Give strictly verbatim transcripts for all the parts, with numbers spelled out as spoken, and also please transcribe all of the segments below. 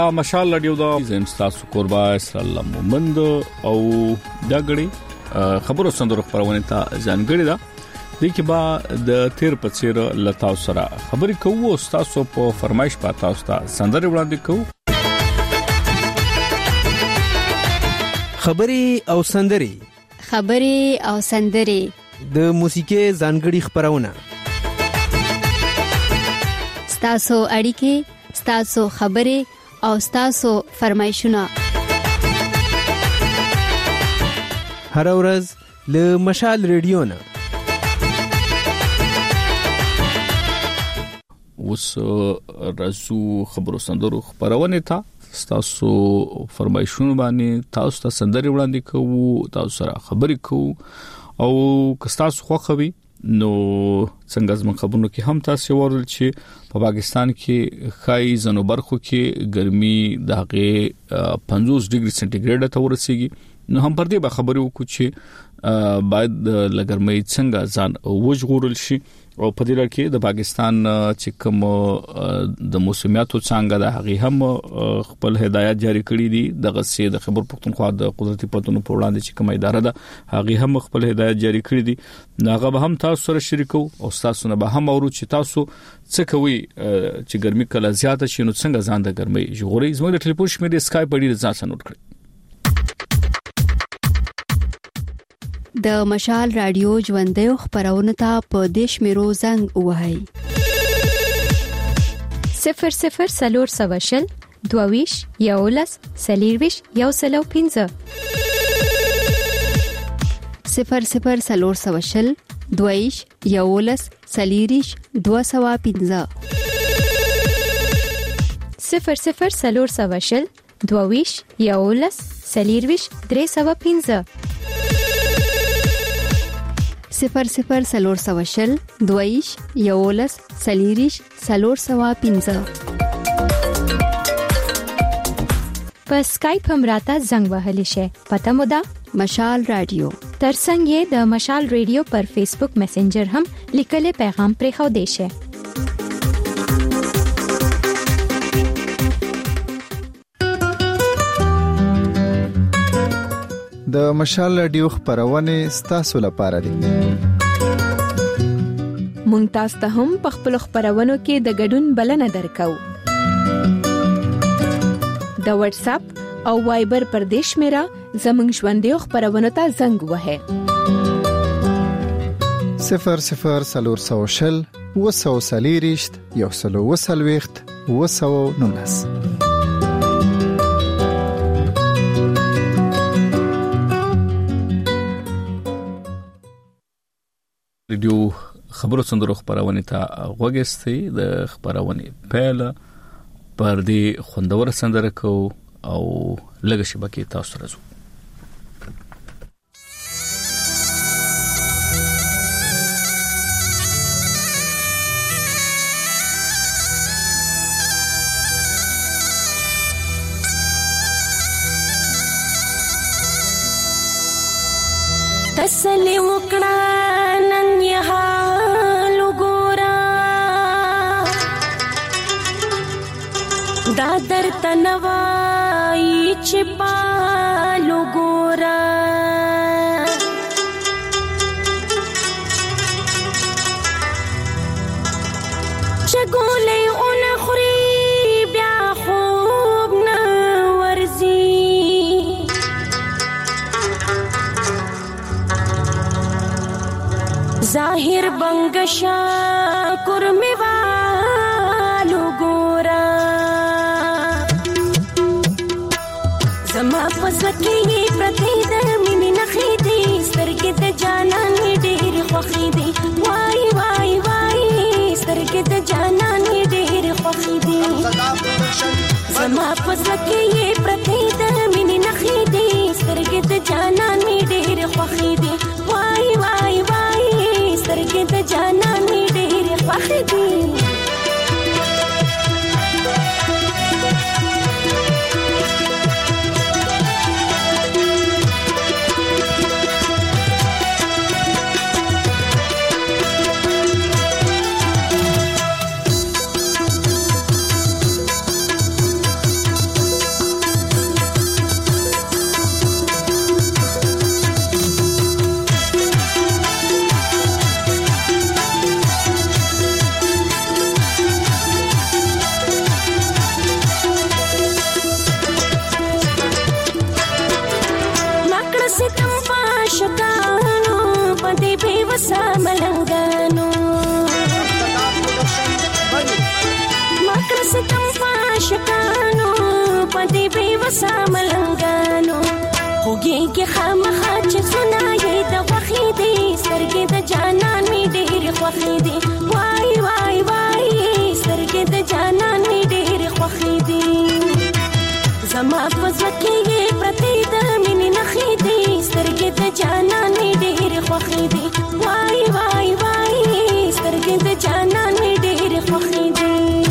دا مشال رادیو دا زم تاسو قربا اسلام مومند او دا غړي خبرو سندرو خبرونه ته ځانګړي دا د کی با د تیر په چیر لتاو سره خبرې کوو تاسو په فرمایش پاتاو تاسو سندره وړاندې کوو خبرې او سندري خبرې او سندري د موسیقي ځانګړي خبرونه تاسو اړیکې تاسو خبرې او تاسو فرمایشونه هر ورځ له مشال ریډیو نه وس رسو خبرو سندرو خبرونه تا تاسو فرمایشونه باندې تاسو ته سندري وړاندې کوو تاسو سره خبرې کوو او که تاسو خوښوي نو څنګه زموږ خبرونو کې هم تاسو ورول چې په پاکستان کې خای زنو برخو کې ګرمي دغه پنځوس ډیګري سنټیګریډ ته ورسیږي نو هم پر دې به خبرې وکړو چې باید لګرمي څنګه ځان وژغورل شي او په دې لړ کې د پاکستان چې کوم د موسمیاتو څنګه د هغه هم خپل هدایت جاری کړی دي دغه سي د خبر پښتونخوا د قدرتي پټونو په وړاندې چې کومه اداره ده هغه هم خپل هدایت جاری کړی دي هغه به هم تاسو سره شریکو او تاسو نه به هم اورو چې تاسو څه کوي چې ګرمي کله زیاته شي نو څنګه ځان د ګرمي ژغوري زموږ د ټلیفون شمېره اسکایپ په ډیر ځان نوٹ کړئ د مشال رادیو ژوندې خبرونه ته په دیش میرو زنګ وهاي صفر صفر سلور سواشل دوویش یولس سلیرویش یو سلو پینزه صفر صفر سلور سواشل دوویش یولس سلیریش دو سوا پینزه صفر صفر سلور سواشل دوویش یولس سلیرویش درې سوا پینزه صفر صفر سلور سواشل دویش یولس سلیریش سلور سوا پینزه په اسکایپ هم راته زنګ وهلی شي پته مو ده مشال رادیو ترڅنګ یې د مشال رادیو پر فیسبوک میسنجر هم لیکلي پیغام پرې خو دی شي د مشال رادیو خبرونه ستاسو لپاره دي مونږ تاسو ته هم په خپل خبرونو کې د ګډون بلنه درکو د واتس اپ او وایبر پر دیش میرا زمنګ ژوندې خبرونه ته زنګ وهه صفر صفر سلور سوشل وسو سلیریشت یو سلو وسلويخت وسو نونس ریډیو خبرو سندرو خبرونه ته وګستې د خبرونه پهل پر دې خوندور سندره کو او لږ شبکې تاسو راځو تسلی وکړه نن یې حال وګوره دا درته نه وایي چې پال وګوره چې ګولۍ ونه خوري بیا خوب نه ورځي ظاهر بنگشا کرمی والو گورا زما پزکی پرتی د مینې نخې دي سترګې د جانان ډېر خوښې دي وای وای وای سترګې د جانان ډېر خوښې دي زما پزکی پرتی د مینې نخې دي سترګې د جانان ډېر خوښې دي وای وای وای سترګې د جانان ډېر خوښې دي نسا ملنګانو خوږی کې خامخا چې سنایې د وخې دې سترګې د جانان می ډېر خوښې دي وای وای وای سترګې د جانان می ډېر خوښې دي زما په زړه کې پرتې د مینې نخې دي سترګې د جانان می ډېر خوښې دي وای وای وای سترګې د جانان می ډېر خوښې دي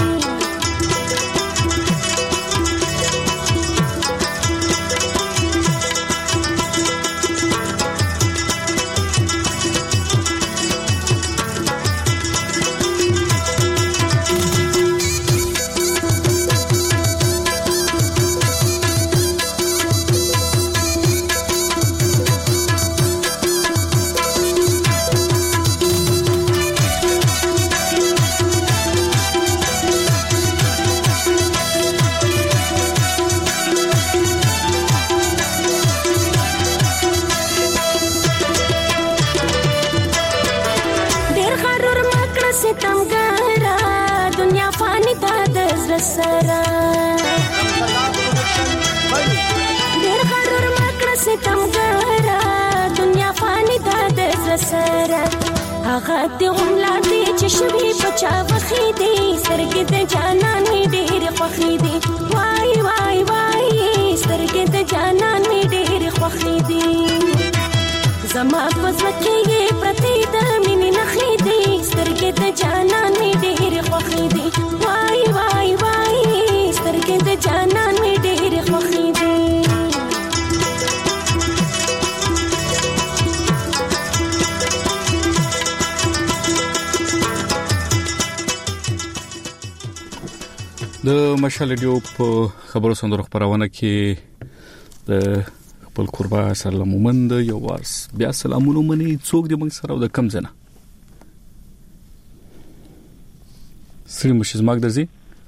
هغه دې غملا دې چې شوي بچا وخې دې سترګې د جانان می ډېر خوښې دي وای وای وای سترګې د جانان می ډېر خوښې دي زما په زړه کې پرتې د مینې نخې دي سترګې د جانان می ډېر خوښې دي وای وای وای سترګې د جانان می ډېر خوښې دي د مشال ریډیو په خبرو سندرو خبرونه کې د خپل قربا سره مومند یو وارس بیا سلامونه مني څوک دې موږ سره د کم زنه سری مشز ماګ درځي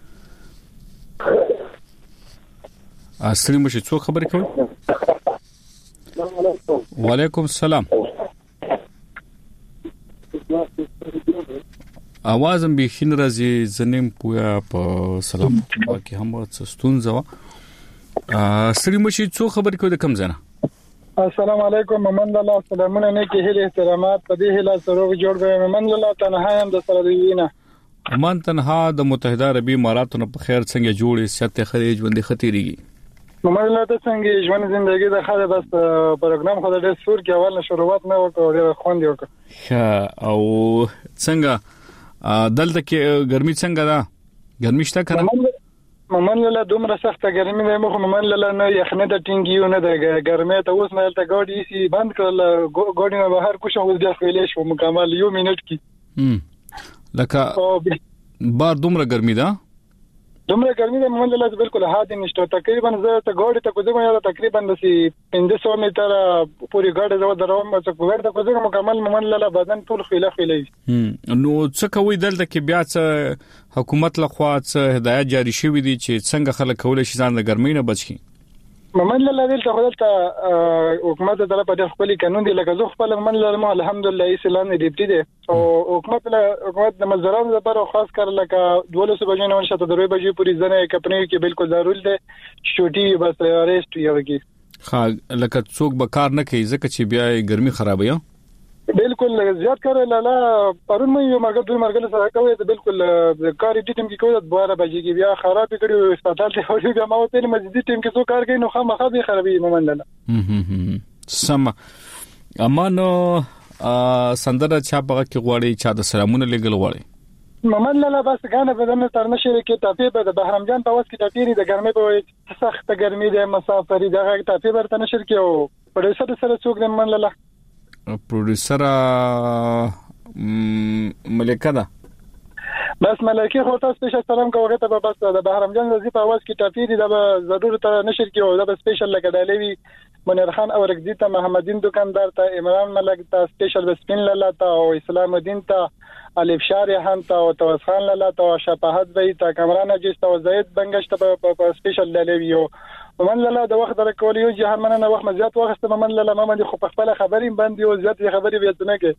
ا سری مشز څوک خبرې کوي وعلیکم السلام اوازم به خین راځي زنیم پویا په سلام کې هم ستون زوا سری مشي څو خبر کوي د کم زنه السلام علیکم محمد الله سلامونه نه کې هله احترامات په دې هله سره جوړ غوې محمد الله تنها هم د سره دیونه امان تنها د متحده عربی اماراتونو په خیر څنګه جوړې سیاست خلیج باندې خطرېږي محمد الله ته څنګه ژوند زندگی د خاله بس پروګرام خو د سور کې اول شروعات نه وکړو خوند یو او څنګه دلته کې ګرمي څنګه ده ګرمي شته کنه محمد الله دومره سخته ګرمي ده مخ محمد الله نه یخنه د ټینګیو نه د ګرمي ته اوس نه ته ګاډي سي بند کړل ګاډي نه بهر کوښښ اوس بیا خېلې شو مکمل یو منټ کې لکه بار دومره ګرمي ده دومره ګرمي ده محمد الله بالکل هادي نشته تقریبا زه ته ګاډي ته کوزم یا تقریبا د پنځه سوه متر پوری ګاډي زو دروم چې ګاډي ته کوزم مکمل محمد الله بدن ټول خېله خېلې نو څه کوي دلته کې بیا څه حکومت لخوا څه هدایت جاری شوې دي چې څنګه خلک کولای شي ځان د ګرمۍ نه بچي محمد الله دلته خدای حکومت طرف د خپل قانون دی لکه زه خپل محمد الله الحمدلله اسلام دی دی او حکومت له حکومت د مزدورانو لپاره خاص کر لکه دولس بجې نه ورشته دروي بجې پوری ځنه کمپنۍ کې بالکل ضروري ده چوټي بس ریسټ یوږي ها لکه څوک به کار نه کوي ځکه چې بیا ګرمي خرابوي بالکل زیات کار لاله پرون مې یو مرګ دوه مرګ سره کوي بالکل کار دې ټیم کې کوي د دواره بجې کې بیا خراب کړي هسپتال ته وړي بیا ما ته مسجد ټیم کې څو کار کوي نو خامخا به خرابې محمد الله سم امانو سندره چا په کې غواړي چا د سلامونه لګل غواړي محمد الله بس غانه بدن تر نشي کې تافي به د بهرام جان په واس کې تافيري د ګرمي په سخت ګرمي د مسافري دغه تافي برته نشر کې او پروډوسر سره څوک د محمد الله پروډوسر ملکه ده بس ملکه خو تاسو سپیشل سلام کوغه ته بس د بهرام جان زی په आवाज کې تفیری د ضرورت نشر کې او د سپیشل لګډالوي منیر خان او رګزی ته محمدین دکاندار ته عمران ملک ته سپیشل بسپین لاله ته او اسلام الدین ته الف شارحان ته او توس خان لاله ته شفاعت وی ته کمران اجست او زید بنگشت په سپیشل لاله یو ومن لاله د وخت درکول یو جهان مننه وخت مزيات وخت من لاله ما باندې خو په خپل خبرې باندې او زیات خبرې وېتنه کې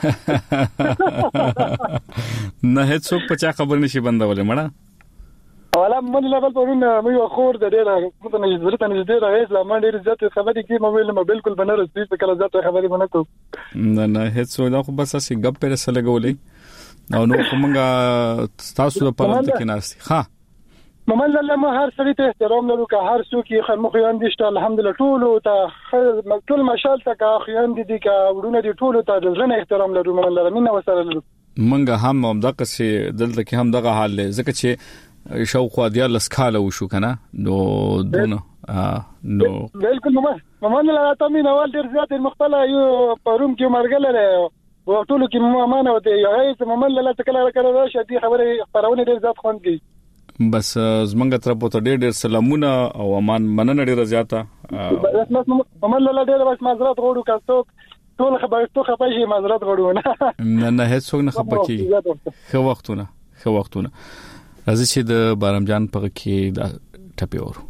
نه هیڅ څوک په چا خبر نشي بندولې مړه ولا من لبل پرون مې خور د ډېر مته نږدې ته نږدې راغی لا ما ډېر زیات خبرې کې مې ویل ما بالکل بنر سپیس په کله زیات خبرې ونه کوم نه نه هیڅ دا خو بس اسی غپ پر سره لګولې او نو کومه تاسو په پرانت کې ناشتي ها ممن الله ما هر سړي ته احترام لرو که هر څوک یې خمخ یاندې ته الحمدلله ټول ته ټول مشال ته کا خیاندې دي کا ورونه دي ټول ته د ځنه احترام لرو ممن الله مين وسره لرو منګه هم هم دغه سي دلته کې هم دغه حال ځکه چې شوق ودیا لسکاله وشو کنه نو دونه نو بالکل ممن الله تامین اول ډیر زیات مختله یو پروم کې مرګله او ټول کې ممانه وته یو ممن الله تکلا کړه راشه دي خبره خبرونه ډیر زیات خوند کی بس زمنګ تر په ډېر ډېر سلامونه او امان مننه ډیره زیاته ممن الله ډیر بس معذرت غوړو کاستوک ټول خبره تو خپای معذرت غوړو نه نه هیڅ څوک نه خپکی خو وختونه خو وختونه راځي چې د بارم جان په کې دا ټپي ورو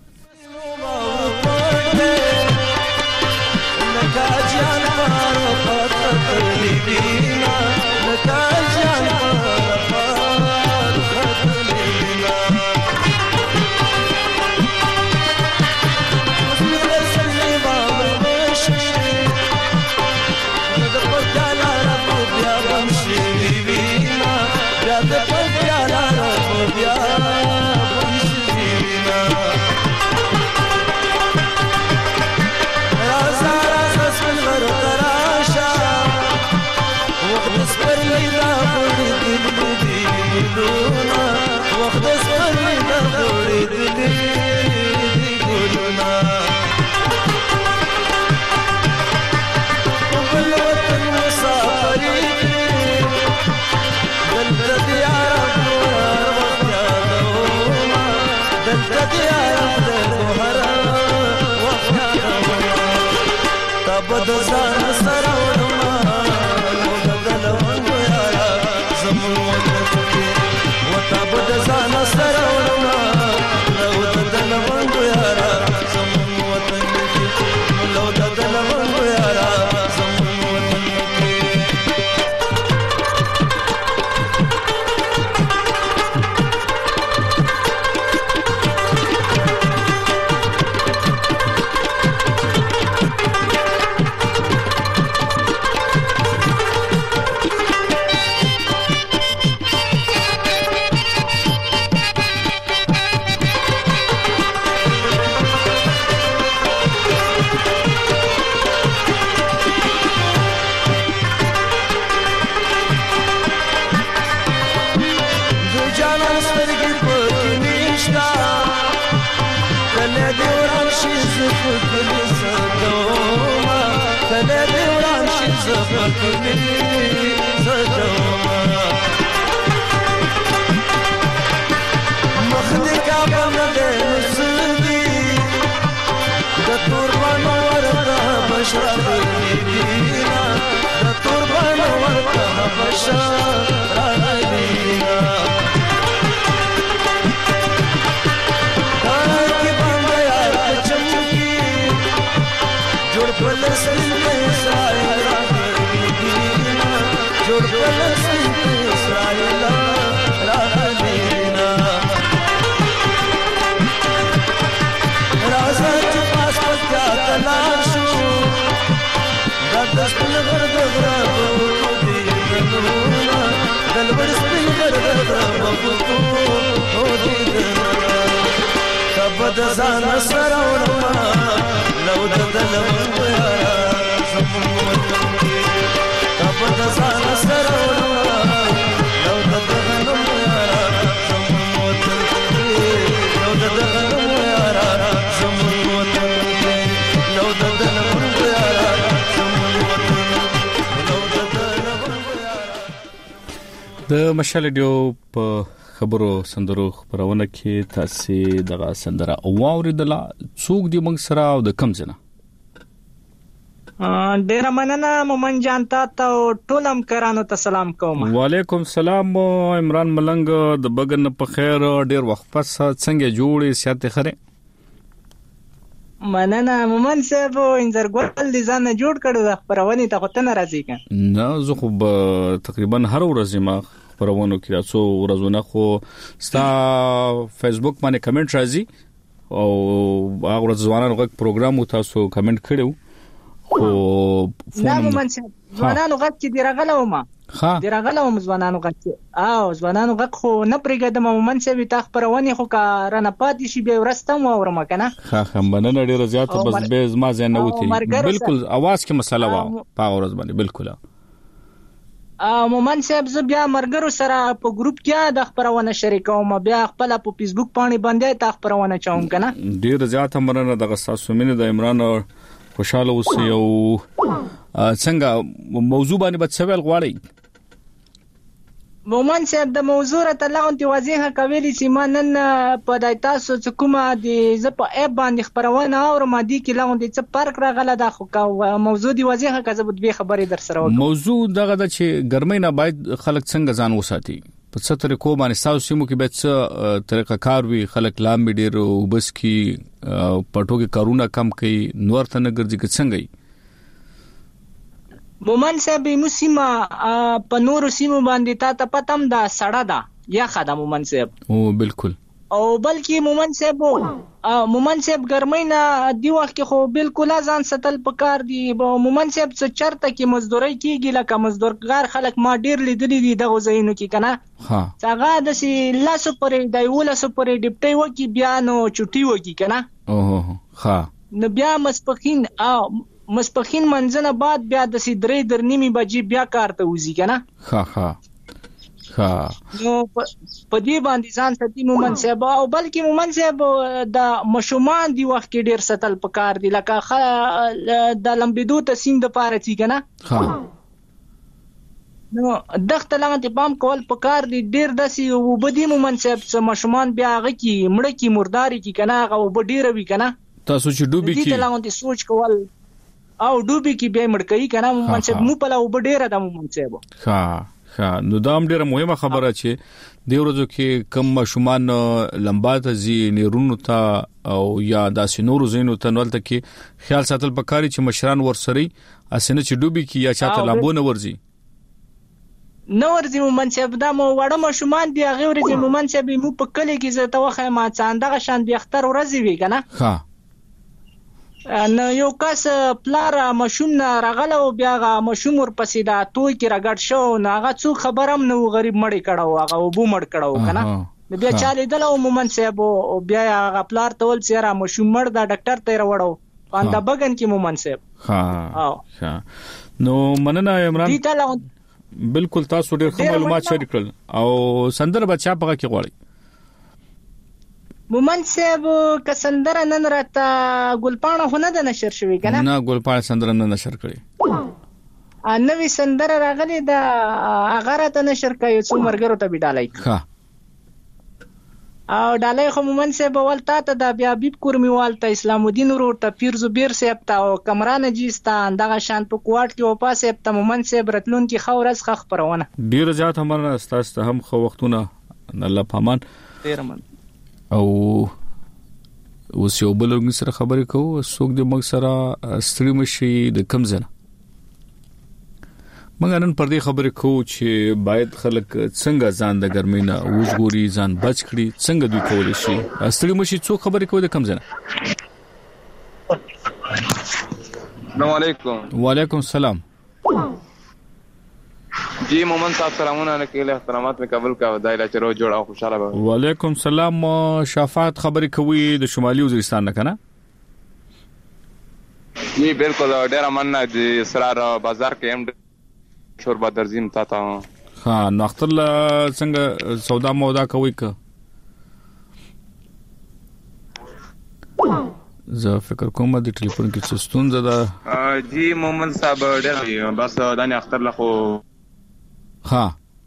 د مشال ډیو په خبرو سندرو خبرونه کې تاسو دغه سندره اوریدله څوک دی موږ سره او د کم ځنه ډیر مننه مومن جان تاسو ټول هم کرانو ته سلام کوم وعلیکم سلام عمران ملنګ د بغن په خیر ډیر وخت پس څنګه جوړې سیاته خره مننه مومن صاحب انځرګل دي ځان جوړ کړو د خبرونه ته خو ته ناراضي کړه نه زه خو تقریبا هر ورځ ما خبرونو کې تاسو ورځونه خو ستا فیسبوک باندې کمنټ راځي او هغه ورځ ځوانانو غږ پروګرام تاسو کمنټ کړو خو نه مومن صاحب ځوانانو غږ کې دی راغلم ما ها دی راغلم ځوانانو غږ او ځوانانو غږ خو نه پرېږدم مومن صاحب تا خبرونه خو کارنه پاتې شي به ورستم اورم کنه ها هم مننه ډیر زیات بس به زما ځای نه وتی بالکل आवाज کې مسله وا په ورځ باندې بالکل ا مومن صاحب ز بیا مرګرو سره په ګروپ کې د خبرونه شریکوم بیا خپل په فیسبوک باندې باندې تا خبرونه چاوم کنه ډیر زیات مننه د تاسو مینه د عمران خوشاله اوسئ او څنګه موضوع باندې به څه ویل غواړئ مومن صاحب د موضوع ته لاغونتي واضحه کوي چې ما نن په دای تاسو چې کومه د ز په اپ باندې خبرونه او ما دي کې لاغونتي څه فرق راغله د خو موضوع دی واضحه کزه به خبرې در سره وکړم موضوع دغه د چې ګرمۍ نه باید خلک څنګه ځان وساتي په څه طریقو باندې تاسو سیمو کې به څه طریقه کار وي خلک لام ډیر وبس کی پټو کې کارونه کم کوي نور ته نه ګرځي کې څنګه مومن صاحب موسیما په نور سیمو باندې تا ته پتم دا سړه دا یا خدای مومن صاحب او بالکل او بلکې مومن صاحب مومن صاحب ګرمۍ نه دی وخت خو بالکل ځان ستل پکار دی مومن صاحب څه چرته کې مزدوري کیږي لکه مزدورګار خلک ما ډیر لیدلې دي دغه ځایونو کې کنه ها څنګه د سي لاسو پرې دی ولاسو پرې ډیپټي وکی بیا نو چټي وکی کنه اوه ها نو بیا مسپخین او مسپخین منځنه بعد بیا د سي درې درنیمي بجې بیا کار ته وځي کنه ها ها ها نو په دې باندې ځان ستې مومن صاحب او بلکې مومن صاحب د مشومان دی وخت کې ډیر ستل پکار دی لکه د لمبیدو ته سیند پاره چی کنه ها نو دغه لغت پام کول پکار دی ډیر داسي وبدي مومن صاحب څه مشومان بیا هغه کی مړ کی مرداري کی کنه هغه وبډیره وی کنه تاسو چې ډوبي کی دې لغت سوچ کول او ډوبي کی به مړ کوي کنه مومن صاحب مو په لا وبډیره د مومن صاحب ها ها نو دا هم ډیره مهمه خبره چې د ورځو کې کم مشومان لمبات زی نیرونو ته او یا داسې نورو زینو ته نولته کې خیال ساتل پکاري چې مشران ورسري اسنه چې ډوبي کی یا چاته لامبونه ورزي نو ورزي مومن صاحب دا مو وړه مشومان دی هغه ورزي مومن صاحب مو په کلی کې زه ته وخه ما څنګه شان دی اختر ورزي وی کنه ها نو یو کس پلار مشوم نه راغله او بیا غا مشوم ور پسې دا توي کې راګړ شو نو هغه څو خبرم نو غریب مړی کړه هغه وبو مړ کړه کنه بیا چالي دله مومن صاحب او بیا هغه پلار تول چیرې مشوم مړ دا ډاکټر ته راوړو پاندا بغن کې مومن صاحب ها ها نو مننه عمران بالکل تاسو ډېر ښه معلومات شریک کړل او سندر بچا پغه کې غواړي مومن صاحب ک سندر نن راته ګلپاڼه هونه د نشر شوی کنه نه ګلپاڼه سندر نن نشر کړي ا نوې سندر راغلي د هغه راته نشر کوي څو مرګرو ته بډالای ها او ډالای خو مومن صاحب ولتا ته د بیا بیب کورمی والته اسلام الدین ورور ته پیر زبیر صاحب ته او کمران جیستان دغه شان په کوټ کې او پاسه ته مومن صاحب رتلون کې خورز خخ پرونه ډیر زیات همره استاد هم خو وختونه الله پامان ډیر من او اوس یو بل سره خبرې کوو څوک د مګ سره ستړي مشي د کم ځنه مګر نن پر دې خبرې کوو چې باید خلک څنګه ځان د ګرمۍ نه وژغوري ځان بچ کړي څنګه دوی کولای شي ستړي مشي څوک خبرې کوي د کم ځنه السلام علیکم وعلیکم السلام جی مومن صاحب سلامونه علیکم احترامات می قبول کا دایره چرو جوړ او خوشاله به وعلیکم السلام شفاعت خبرې کوي د شمالي وزیرستان نه کنه جی بالکل ډیر مننه د اسرار بازار کې هم شوربه درزیم تا تا ها نو اختر څنګه سودا مودا کوي ک زه فکر کوم د ټلیفون کې څه ستونزه ده جی مومن صاحب ډیر بس دانه اختر له خو ها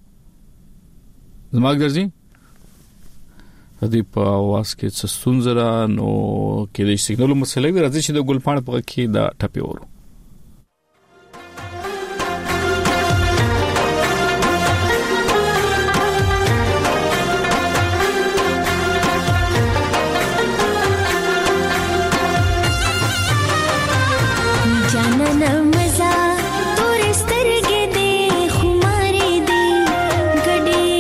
زماګ درځي هدي په واس کې څه ستونزه ده نو کې د سیګنال مسلې راځي چې د ګلپاڼه په کې دا ټپي ورو मजा तोरे स्तर के दे खुमारी दे गडी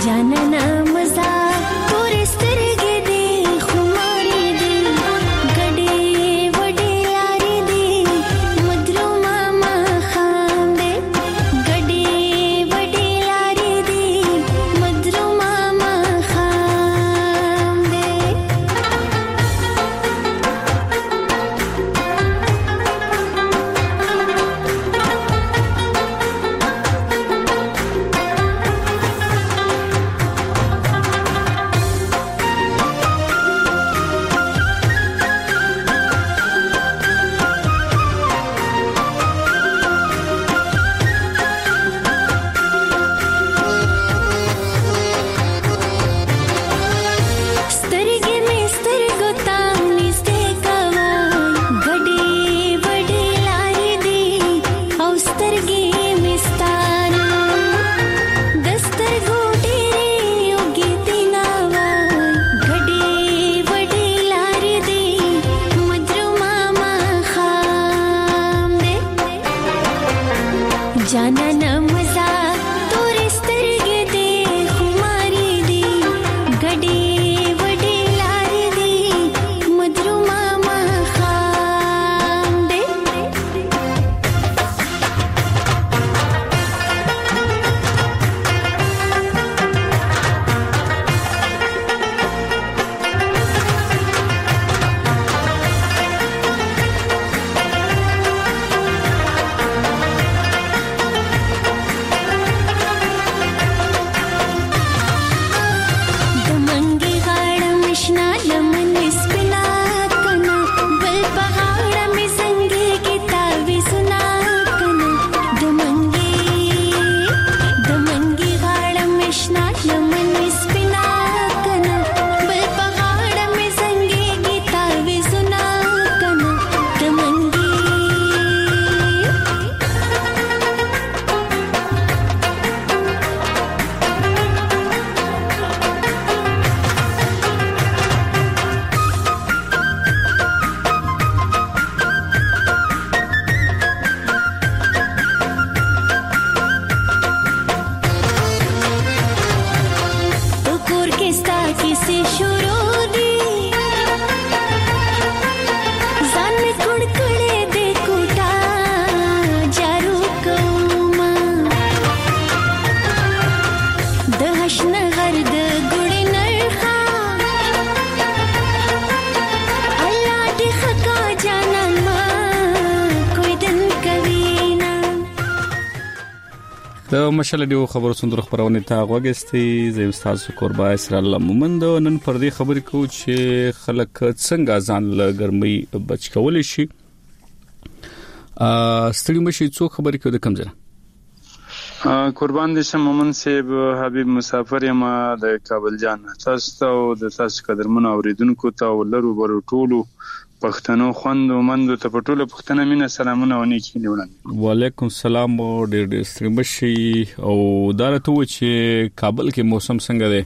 جانانا مزا تور سترګې دې خمارې دې ګډې وډې لارې دې مدرو ماما خام دې ګډې وډې لارې دې مدرو ماما خام دې سترګې مې سترګو ته نږدې کوه ګډې وډې لارې دي او سترګې مې ستانه د سترګو ډېرې اوږې دي ناوه ګډې وډې لارې دي مدرو ماما خام دې جانانا مزا تور سترګې دې خمارې دي ګډې وډې لارې دي مدرو ماما خام دې د منګي غاړه مې شنه لمن سپینا کنه بل په غاړه مې زنګېږي تاویزونه کنه د منګي د منګي غاړه مې شنه لمن سپینا کنه بل په غاړه مې زنګېږي تاویزونه کنه د منګي په کور کې ستا کیسې شروع دي ځان مې کوڼ کړی دی کوټه جارو کومه د هشنه غر د ګوړې نرخه الله دې ښه کا جانان ما کویدن کوي نه د مشال دیو خبرو سندرو خبرونه ته غوګستي زم تاسو قربا اسر الله مومند نن پر دې خبرې کو چې خلک څنګه ځان له ګرمۍ بچ کول شي ا ستړي مشي څو خبرې کو د کم ځای قربان دې شه مومن صاحب حبیب مسافر یم د کابل جان تاسو ته د تاسو قدرمن اوریدونکو ته ولرو ورو ټولو پښتنو خوندو مندو ته په ټوله پښتنه مینه سلامونه ونی کینې وړاندې وعلیکم السلام ډېر ډېر ستړي مشي او دارته و چې کابل کې موسم څنګه دی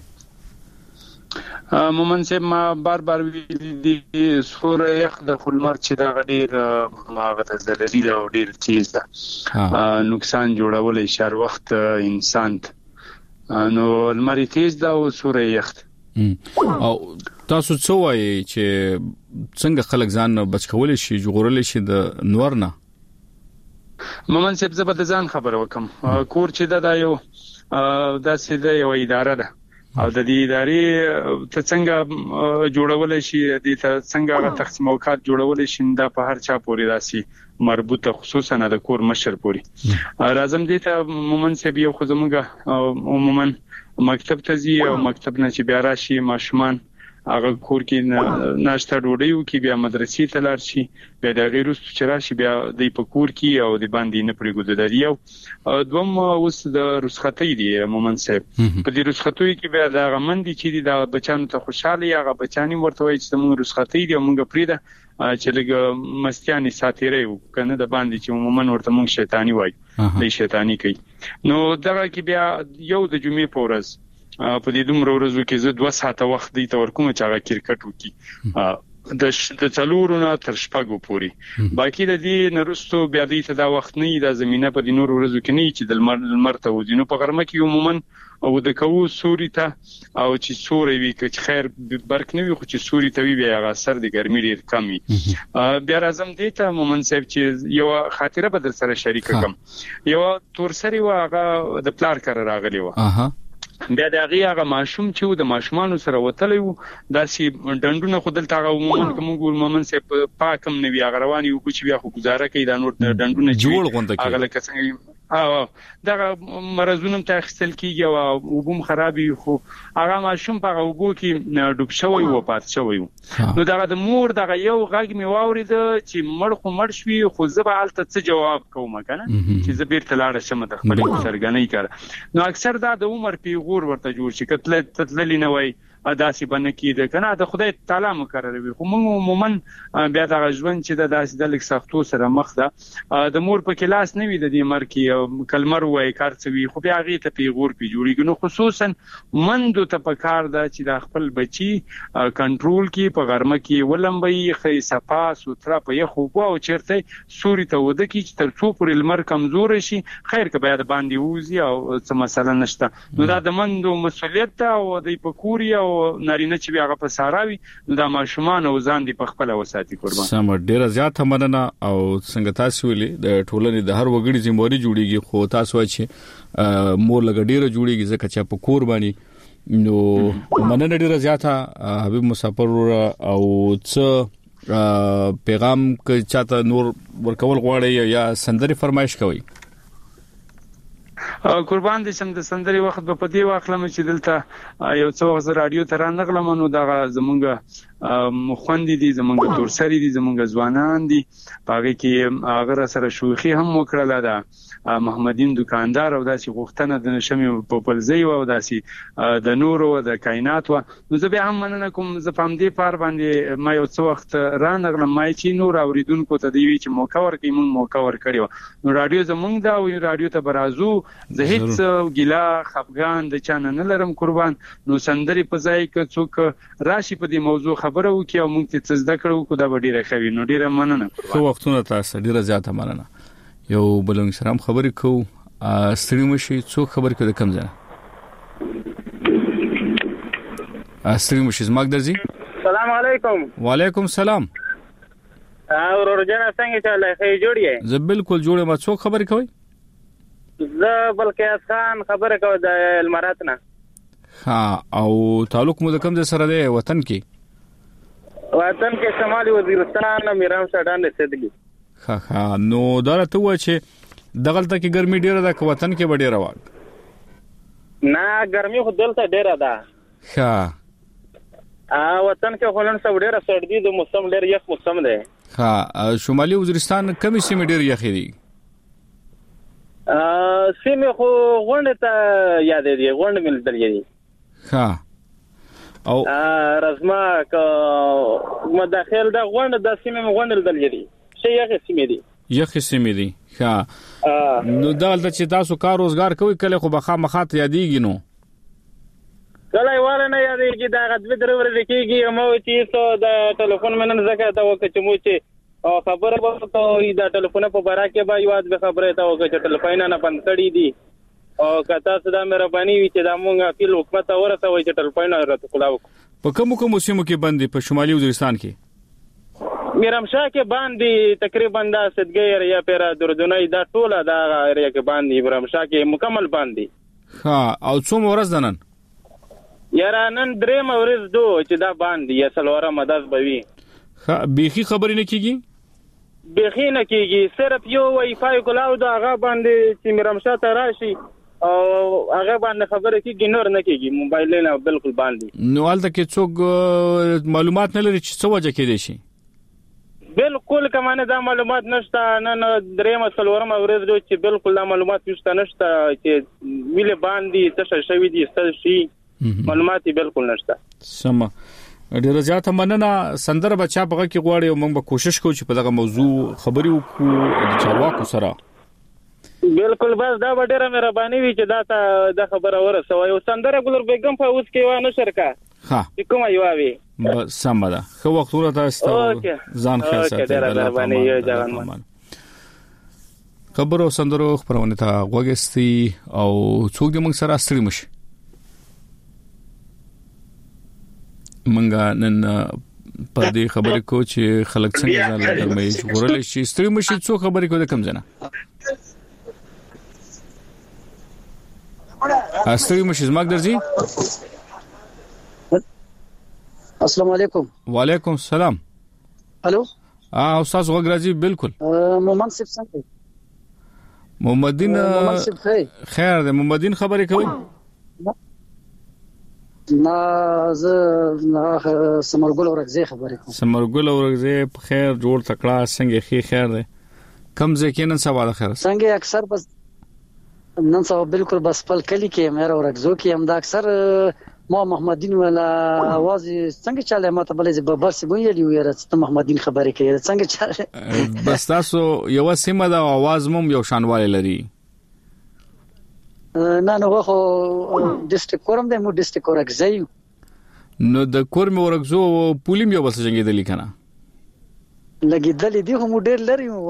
مومن صاحب ما بار بار ویلي دي سوره یخ د خلمر چې دا ډېر ماغه زلزلې او ډېر تیز ده نقصان جوړولې شهر وخت انسان نو لمر تیز ده او سوره یخ او تاسو څه وایي چې څنګه خلک ځان بچ کولای شي جوړول شي د نور نه مومن صاحب زبر د ځان خبر وکم کور چې دا یو دا سیده یو اداره ده او د دې ادارې ته څنګه جوړول شي د ته څنګه تقسیم اوقات جوړول شي دا په هر چا پورې راسي مربوطه خصوصا د کور مشر پورې راځم دې ته مومن صاحب یو خو زموږ عموما مکتب ته ځي او مکتب نه چې بیا راشي ماشومان هغه کور کې ناشته ډوډۍ وکي بیا مدرسې ته لاړ شي بیا د غیرو چې راشي بیا د په کور کې او د باندې نه پرېګود دی یو دوم اوس د رخصتۍ دی مومن صاحب په دې رخصتۍ کې بیا د غمندې چې د بچانو ته خوشاله هغه بچانی ورته وایي چې موږ رخصتۍ دی موږ پریده چې لګ مستیانی ساتيره کنه د باندې چې عموما ورته موږ شیطانی وایي د شیطانی کوي نو دغه کې بیا یو د جمعې په ورځ په دې دومره ورځو کې زه دوه ساعته وخت دی تور کوم چې هغه کرکټ وکي د د څلورونه تر شپږو پوري باقي د دې نرستو بیا د ته دا وخت نه د زمينه په دینور ورځو کې نه چې د لمر ته ودینو په غرمه کې عموما او د کوو سوري ته او چې سوري وي چې خیر برک نه وي خو چې سوري ته وي بیا هغه اثر د ګرمي ډیر کم وي. بیا راځم دې ته مومن صاحب چې یو خاطره به در سره شریک کوم. یو تورسري واغه د پلار کار راغلی و. بیا د هغه هغه ماشوم چې د ماشومان سره وتلی وو داسې ډندونه خودل تاغه عموما کوم ګور مومن صاحب پاکم نه وی هغه رواني وو چې بیا خو گزاره کوي دا نور ډندونه جوړ غونډه کوي هغه لکه څنګه او دا مرزونه ته خپل کیږي او وبم خرابي خو هغه ماشوم په وګو کې ډوب شوی و پات شوی نو دا د مور دغه یو غږ می واورید چې مړ خو مړ شوی خو زبا حالت څه جواب کوم کنه چې زبیر تلاړه شمه د خپل سرګنۍ کړ نو اکثر دا د عمر پیغور ورته جوړ شي کتل تتللی نه وای داسې باندې کېده کنه د خدای تعالی مقرر وي خو موږ عموما بیا دا ژوند چې د داسې د لیک سختو سره مخ ده د مور په کلاس نه وي د دې مر کې کلمر وای کار څه وي خو بیا غي ته پیغور پی جوړیږي نو خصوصا مندو ته په کار ده چې د خپل بچي کنټرول کې په غرمه کې ولمبي خې صفا سوترا په یخو او چیرته سوري ته ود کې چې تر څو پر المر کمزور شي خیر که بیا د باندې وزي او څه مسله نشته نو دا د مندو مسولیت او د پکوري او نارینه چې هغه په ساراوي د ماشومان او ځان دی په خپل وساتي قربان. سم ډیره زیاته مننه او څنګه تاسو ویلي د ټولنې د هر وګړي ذمہواری جوړیږي خو تاسو چې مور لګ ډیره جوړیږي ځکه چې په کور باندې نو مننه ډیره زیاته حبیب مسافر او څه پیغام که چاته نور ورکول غواړي یا سندري فرمایش کوي قربان دي سم د سندري وخت په پدی واخلم چې دلته یو څو وخت رادیو ته رانغلم نو دا زمونږ مخوندې دي زمونږ تورسري دي زمونږ ځوانان دي پاره کې هغه سره شوخي هم وکړه دا محمدین دکاندار او داسې غوښتنه د نشمي په پلزي او داسې د نور او د کائنات و نو زه به هم مننه کوم زه پام دي پار باندې ما یو څو وخت رانغلم ما چې نور اوریدونکو ته دی چې موقع ورکې مون موقع ورکړیو نو رادیو زمونږ دا او رادیو ته برازو زه هیڅ ګیلا خفغان د چانه نه لرم قربان نو سندري په ځای کې څوک راشي په دې موضوع خبره وکي او موږ ته څه زده کړو کو دا ډیره خوي نو ډیره مننه خو وختونه تاسو ډیره زیاته مننه یو بلنګ سلام خبرې کو ستړي مشي څوک خبر کړه کم ځنه ستړي مشي زماګ درځي السلام علیکم وعلیکم السلام او ورجنه څنګه چاله خې جوړیه زه بالکل جوړه ما څوک خبرې کوي زه بلکې خان خبره کوم د المراتنا ها او تعلق مو د کوم ځای سره دی وطن کې وطن کې شمالي وزیرستان میرام شډان رسیدلی ها ها نو دا ته و چې دغلته کې ګرمي ډیره ده که وطن کې ډیره وای نه ګرمي خو دلته ډیره ده ها ا وطن کې خلن څو ډیره سردی د موسم ډیر یخ موسم دی ها شمالي وزیرستان کمی سیمه ډیر یخ دی ا سیمه خو غونډه ته یاد دی غونډه مل دلګي ها او رزما ک مداخل دا غونډه د سیمه غونډه دلګي شي یخ سیمه دی یخ سیمه دی ها نو دالته چې تاسو کار روزګار کوي کله خو بخا مخات یادېږي نو کله واره نه یادېږي دا غدوی درور لیکيږي مو چې څو د ټلیفون منن زکه تا وکړه چې مو چې او خبره به ته دا ټلیفون په برا کې به یواد به خبره ته وکړه چې ټلیفون نه بند کړی دي او کته صدا مهرباني وي چې دا مونږه خپل حکومت اورته وای چې ټلیفون راته کولاو په کوم کوم سیمو کې باندې په شمالي وزیرستان کې میرمشاه کې باندې تقریبا دا سدګي یا پیرا دردونای دا ټوله دا ایریا کې باندې میرمشاه کې مکمل باندې ها او څوم ورځ دنن یاره نن درې مورز دو چې دا باندې یا سلوره مدد بوي ها بيخي خبرې نه کیږي بيخي نه کیږي صرف یو وای فای کولاو دا هغه باندې چې میرمشاه ته راشي او هغه باندې خبره کیږي نور نه کیږي موبایل نه بالکل باندې نو حالت کې څوک معلومات نه لري چې څه وجه کې دي شي بالکل کمانه دا معلومات نشته نن درېم سلورم ورځ دوی چې بالکل دا معلومات نشته نشته چې ویل باندې څه شوی دي څه شي معلومات بالکل نشته سم ډیره زیاته مننه سندره بچا بغه کې غواړي او موږ به کوشش کوو چې په دغه موضوع خبري وکړو د چارواکو سره بالکل بس دا ډیره مهرباني وي چې دا د خبره ورسوي او سندره ګلر بیگم په اوس کې و نه شرکا ها کومه یو وي بس سم ده خو وختونه تاسو ځان خیال ساتئ. خبرو سندرو خبرونه ته غوګستی او څوک دې موږ سره ستړي مشي. منګه نن په دې خبرې کو چې خلک څنګه ځان لګمې جوړول شي ستړي مشي څو خبرې کو د کم ځنه استړي مشي زما درځي. السلام علیکم. وعلیکم السلام. الو اه استاد وګرځي بالکل. محمد صاحب څنګه محمدین خیر ده محمدین خبرې کوي. نه زه نه سمرګل اورګزې خبرې کوم. سمرګل اورګزې په خیر جوړ تکړه څنګه خې خیر ده کم ځکه نن سوال خیر څنګه اکثر بس نن سوال بالکل بس پل کلی کې مې اورګزو کې هم دا اکثر ما محمدین ولا आवाज څنګه چاله ماته بلې ببر سي ویلی ویره ته محمدین خبرې کوي څنګه چاله بس تاسو یو سیمه دا आवाज مم یو شانواله لري. نه نو خو ډیسټریکټ کورم د مو ډیسټریکټ اورګزای نو د کورم اورګزو پولیم یو بس څنګه دلی کنه لګیدلې دی هم ډېر لري مو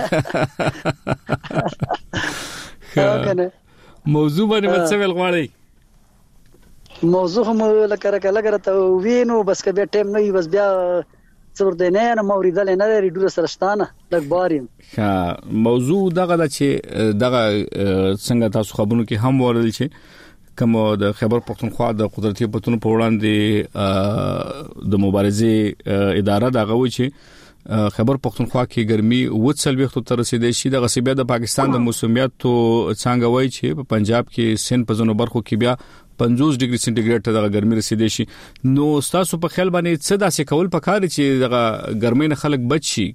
موضوع باندې څه ویل غواړئ؟ موضوع هم لکه لکه لګره ته وینو بس کبه ټیم نه بس بیا څور دی نه نه موریدل نه لري ډور سرشتانه لګ باریم. ها موضوع دغه د چې دغه څنګه تاسو خبرونه کې هم ورل شي کوم د خبر پښتونخوا د قدرتي پښتون په وړاندې د مبارزې اداره دغه و چې خبر پښتونخوا کې ګرمي وڅل وختو تر رسیدې شي د غصبې د پاکستان د موسمیات څنګه وای چې په پنجاب کې سن په زونو برخو کې بیا پنځوس ډیګري سنټیګریډ ته د ګرمي رسیدې شي. نو تاسو په خیال باندې څه داسې کول پکاري چې د ګرمۍ نه خلک بچ شي؟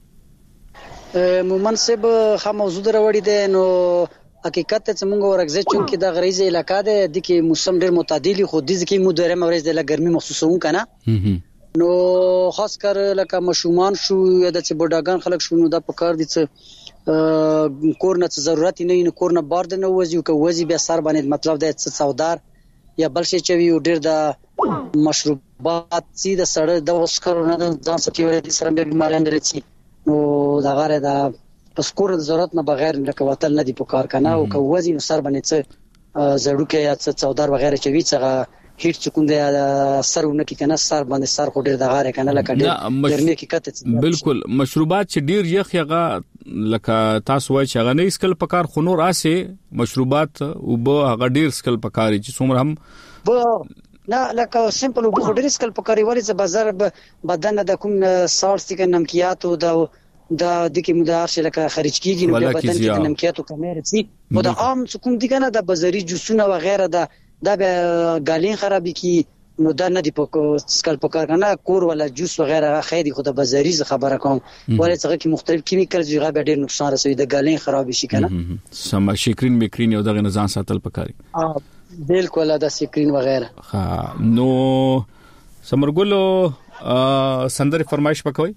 منصب خا موضوع دروړي دي نو حقیقت ته موږ ورغزه چون کې د غریزه علاقې ده د کې موسم ډېر معتدلی خو د ځکه مو درې مورز د ګرمي مخصوصون کنه نو خاص کر لکه مشومان شو یا د بډاګان خلک شو نو د پکار دي چې کورنه ضرورت نه نه کورنه بارد نه وځي او وځي به سر باندې مطلب د سودار یا بل شي چې وي ډېر د مشروبات سي د سړی د وسکرونه د ځان سکي ورې سره بیماران لري نو دا غره د پسکور ضرورت نه بغیر لکه وتل نه دی پکار کنه او کو وځي نو سر باندې څه زړوکه یا څه سودار وغیرہ چې وي څه هیڅ کوم د سرونه کې کنه سر باندې سر خو ډېر د غاره کنه لکه ډېر ډېر کې کته بالکل مشروبات چې ډېر یخ یغه لکه تاسو وای چې هغه نه اسکل پکار خنور آسه مشروبات او به هغه ډېر اسکل پکاري چې څومره هم نه لکه سمپل او ډېر اسکل پکاري ولې چې بازار بدن د کوم سارس کې نمکيات او د د دغه مدار چې لکه خارج کیږي نو بدن کې د نمکيات او کمره سي او د عام څکوم دي کنه د بازاري جوسونه و غیره د دا به غالین خرابې کی نو دا نه دی په سکل پکار کنه کور ولا جوس وغیرہ خیری خو د بازاري خبره کوم ولې څنګه کې مختلف کیمیکل چې غا به ډېر نقصان رسوي د غالین خرابې شي کنه سم شکرین میکرین یو دغه نظام ساتل پکاري بالکل دا سکرین وغیرہ. ها نو سمرګلو سندر فرمایش پکوي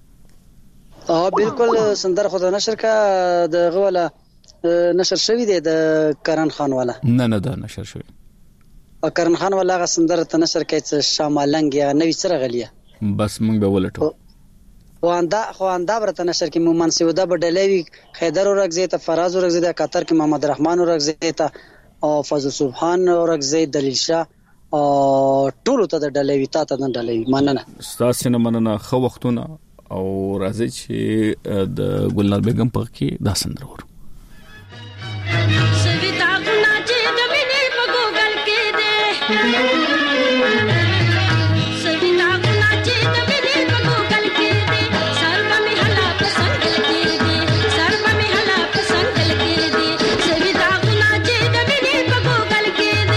اه بالکل سندر خو د نشر کا د غوله نشر شوی دی د کرن خان والا نه نه دا نشر شوی کرن خان والا غ سندر ته نشر کوي شامالنګ یا نوې سره غلیه بس موږ به ولټو خواندا خواندا برته نشر کې مومن سودا بدلوي خیدر اورګزی ته فراز اورګزی ته قطر کې محمد رحمان اورګزی ته او فضل سبحان اورګزی دلیل شاه او ټول ته د ډلوي تا ته د ډلوي مننه تاسو نه مننه خو وختونه او راځي چې د ګلنار بیگم په کې دا سندر ورو سویتا ګنا چې د مینې په ګوګل کې ده سویتا ګنا چې د مینې په ګوګل کې ده سر باندې حلا پسند کې ده سر باندې حلا پسند کې ده سویتا ګنا چې د مینې په ګوګل کې ده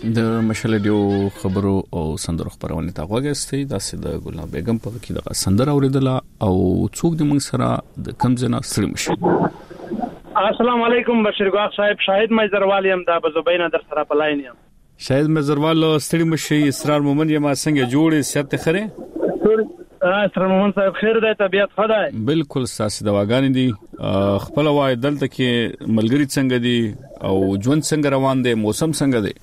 د مشل دیو خبرو او سندرو خبرونه تا غوښتي د سید ګلنار بیگم په کې د سندر اوریدله او څوک د موږ سره د کمزنه سړي مشه. السلام علیکم بشیر ګاغ صاحب، شاهد مزروال یم د بزوبین در سره پلاین یم. شاهد مزروال ستړي مشه اسرار مومن یم څنګه جوړې سیاست خره اسرار مومن صاحب خیر دی، طبيعت خدای بالکل ساسي دواګان دي. خپل وای دلته کې ملګری څنګه دي او ژوند څنګه روان دي، موسم څنګه دي؟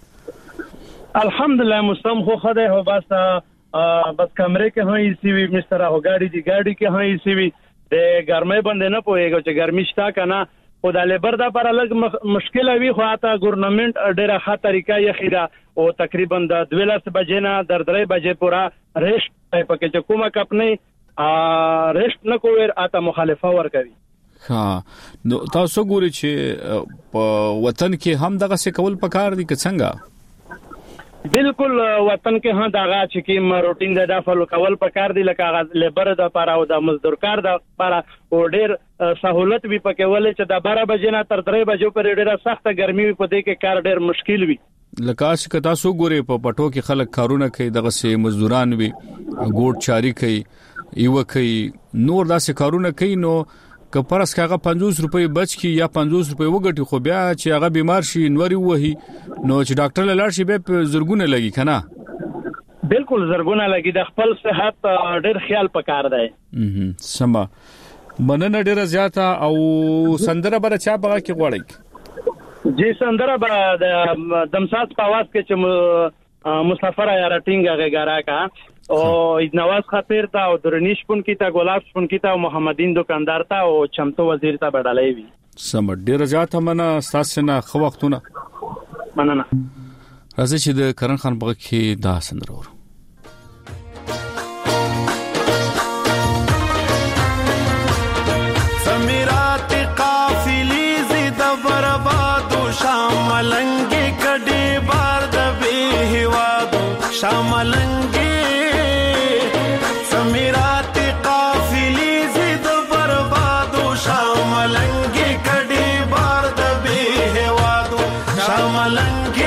الحمدلله موسم خو خدای هو بس بس کمرې کې هي سی وی مستر هو ګاډي دي ګاډي کې هي سی وی د ګرمۍ باندې نه پويږي چې ګرمي شتا کنه خو د لیبر دا پر الګ مشکل وي خو اته ګورنمنت ډیره ښه طریقه یې خیره او تقریبا د دوه بجې نه در درې بجې پورا ریشت پکې چې کومه کپنی ریشت نه کوي اته مخالفه ور کوي. ها نو تاسو ګوري چې په وطن کې هم دغه څه کول پکار دي که څنګه؟ بالکل وطن کې ها دغه چې کوم روټین د دافلو کول پکار دي لکه لیبر د لپاره او د مزدور کار د لپاره او ډیر سہولت وی پکې ولې چې د بارہ بجې نه تر درې بجو پر ډیره سخته ګرمي وي په دې کې کار ډیر مشکل وي. لکه چې تاسو ګوري په پټو کې خلک کارونه کوي دغه سه مزدوران وي ګوډ چاري کوي یو کوي نور داسې کارونه کوي نو که پرس کاغه پنځوس روپۍ بچ کی یا پنځوس روپۍ وګټي خو بیا چې هغه بیمار شي نوري وਹੀ نو چې ډاکټر لاړ شي به زرګونه لګي کنه. بالکل زرګونه لګي د خپل صحت ډېر خیال پکار دی. ام سما مننه ډېر زیاته او سندره بر چا بغا کې غوړی جی سندره بر د دمساز په आवाज کې چې مسافر یا رټینګه غږارا کا او نواز خطیر تا او درنیش پون کی تا ګلاب پون کی تا محمدین دکاندار تا او چمتو وزیر تا بدلای وی سم ډیر زیات منه ساسنه خو وختونه مننه. راځي چې د کرن خان بغا کې دا سندره ورو سمیرات قافلی زید بربادو شاملنگی کډی بار د به هوادو شاملنگی سمیرات قافلی زید بربادو شاملنگی کډی بار د به هوادو شاملنگی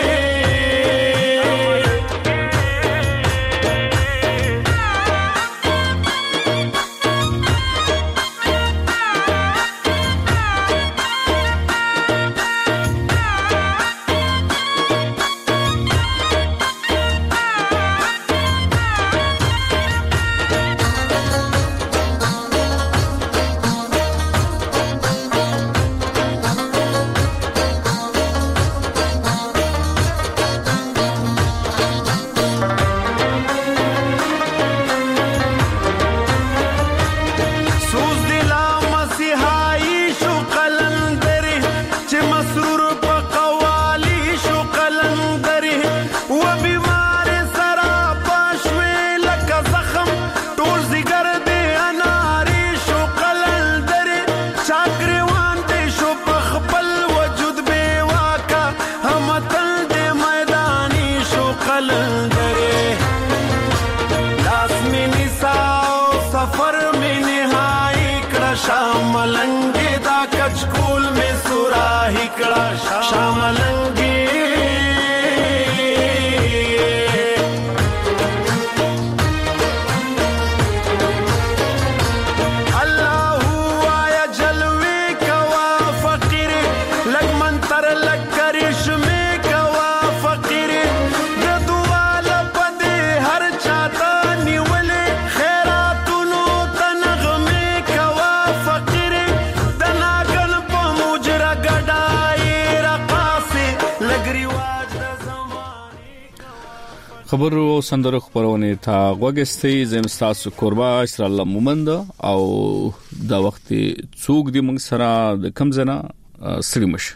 شاملنگی دا کچکول میں سوراہی کڑا شاملنگی اللہ آیا جلوے کوا فقیر لگ منتر لگ کرش میں کوا فقیر دعا لپدے ہر چاہتا نیولے خیراتونو تنغمے کوا فقیر دناگن پا مجرہ گڑائی رقاسی لگری واج زمانی. خبرو سندرو خبرونه تا غوګستي زمستاسو قربا اشرا الله مومند او دا وخت څوک دی موږ سره د کمزنه سړي مش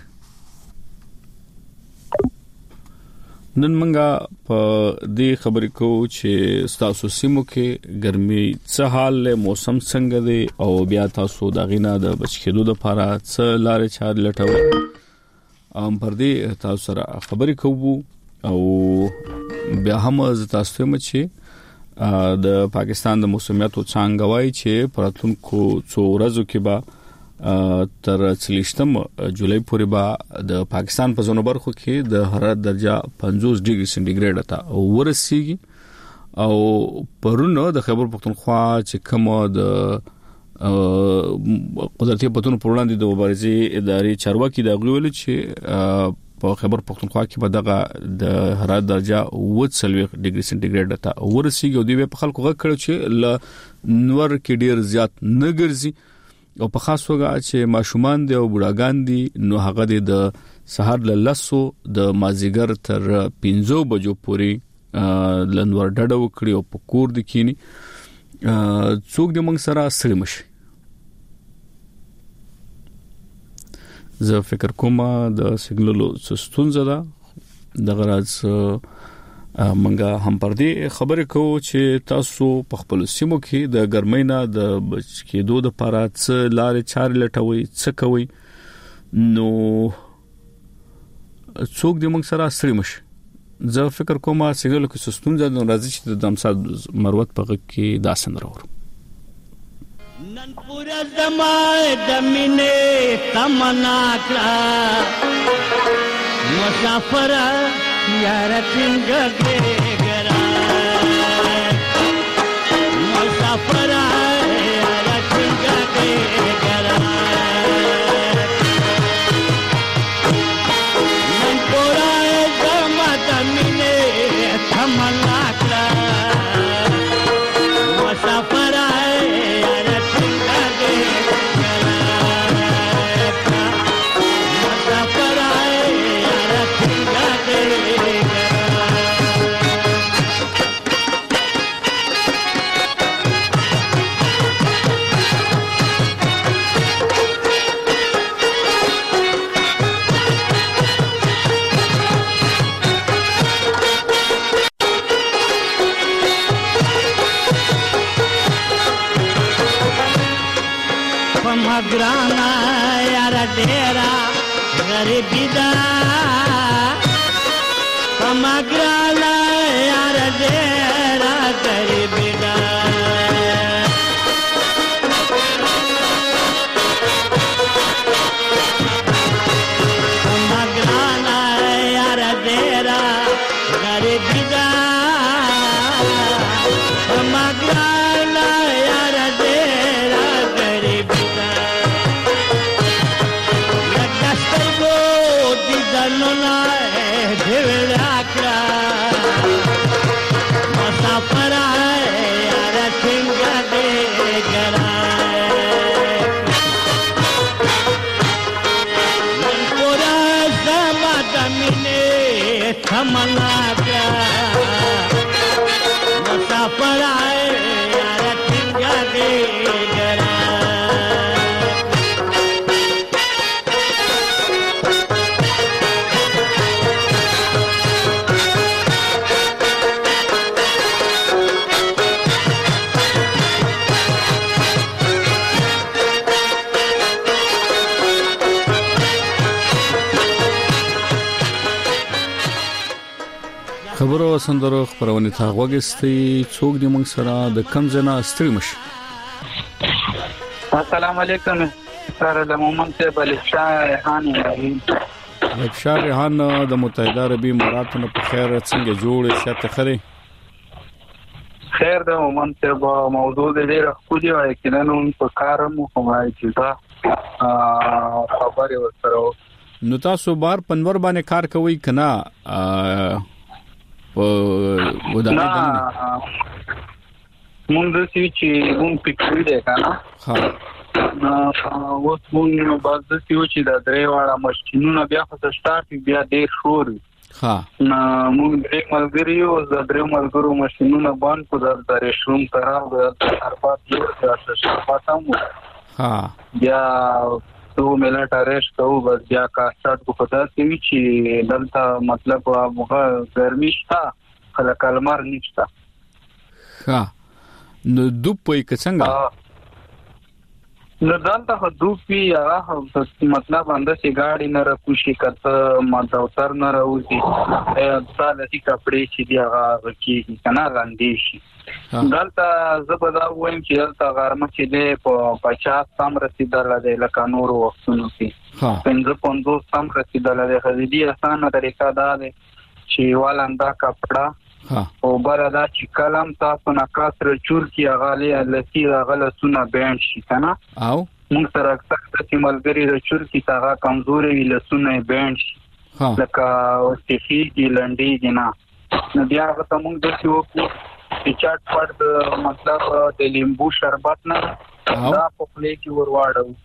نن منګه په دې خبرې کو چې تاسو سیمو کې ګرمي څه حال له موسم څنګه دی او بیا تاسو دا غینا د بچکیدو د لپاره څه لارې چار لټوي ام پر دې تاسو سره خبرې کوو او بیا هم تاسو ته مچي د پاکستان د موسمیاتو څنګه وایي چې پراتونکو څو ورځو کې به تر څلېشتم جولای پورې به د پاکستان په ځینو برخو کې د حرارت درجه پنځوس ډیګري سنټیګریډ ته ورسیږي او پرونه د خیبر پختونخوا چې کوم د قدرتي پتون پر وړاندې د مبارزې ادارې چارواکي دا غوښتل چې په خیبر پختونخوا کې به دغه د حرارت درجه اوه څلوېښت ډیګري سنټیګریډ ته ورسیږي او دوی په خلکو غږ کړ چې ل نور کې ډیر زیات نه ګرځي او په خاص توګه چې ماشومان دي او بوډاګان دي نو هغه د سحر له لسو د مازیګر تر پنځو بجو پورې لنور ډډه وکړي او په کور د کینی څوک د موږ سره سړی مشي. زه فکر کوم د سیګنالو سستونزه ده د غراز منګه هم پر دې خبرې کوو چې تاسو په خپل سیمو کې د ګرمینا د بچ کېدو د لپاره څه لارې چارې لټوي څه کوي نو څوک دې موږ سره سړی مشي. زه فکر کوم سیګنالو کې سستونزه ده راځي چې د امصاد مروت په کې داسن راوړو. نن پورا زمای د مینې تمنا کړه مسافر یار څنګه ګرا مسافر یار څنګه ګرا نن پورا زمای د مینې تمنا کړه مسافر graana yara dera garibi da pamagrana yara dera garibi da pamagrana yara dera garibi da pamagrana yara dera garibi Nona devela kra masafara yara thinga de gara pura samadamine thamana kra masafara yara thinga de gara خبرو سندرو خبرونه تا غوګستي څوک دې موږ سره د کم زنا ستړي مشي. السلام علیکم سره د مومن ته بلشا ریحان بلشا ریحان د متحده عربی اماراتو په خیر څنګه جوړ شته خري خیر د مومن ته په موضوع دې راخولي او کینانو په کارم کومای چې دا خبره ورسره نو تاسو بار پنور باندې کار کوي کنا په ودانه دنه مونږ د سی چې مونږ پکې ده کنه ها نو اوس مونږ باز د سی چې د درې واړه ماشينونه بیا خو سٹارټ بیا ډېر شور ها نو مونږ درې ملګری او د درې ملګرو ماشينونه باندې په د درې شوم خراب د اربات یو د شپاتم ها بیا تو ملت اریسټ کوو بس بیا کا سټارټ کو پتا سی چې دلته مطلب هغه ګرمي شته کله کلمر نشته ها نو دوپې څنګه نو دلته حدود پی هغه مطلب انده سي ګاډي نه راکوشي کته مدوتر نه راوځي سالتي کپڑے چې دی هغه کیږي کنه لاندې شي دلته زبدا وایم چې دلته غرمه چې دی په پچاس سم رسیدل دی لکه نور وختونو کې پنځه پنځوس سم رسیدل دی خدي اسانه طریقه دا دی چې والاندا کپڑا او بردا چې کلم تاسو نه کاسر چور کی غالي لسی غله سونه بین شي کنه او موږ سره اکثر چې ملګری د چور کی تاغه کمزوري وی لسونه بین شي لکه اوستفي دی لنډي جنا نو بیا هغه موږ د څو چې چاټ پړ مطلب د لیمبو شربت نه دا په پلی کې ورواړو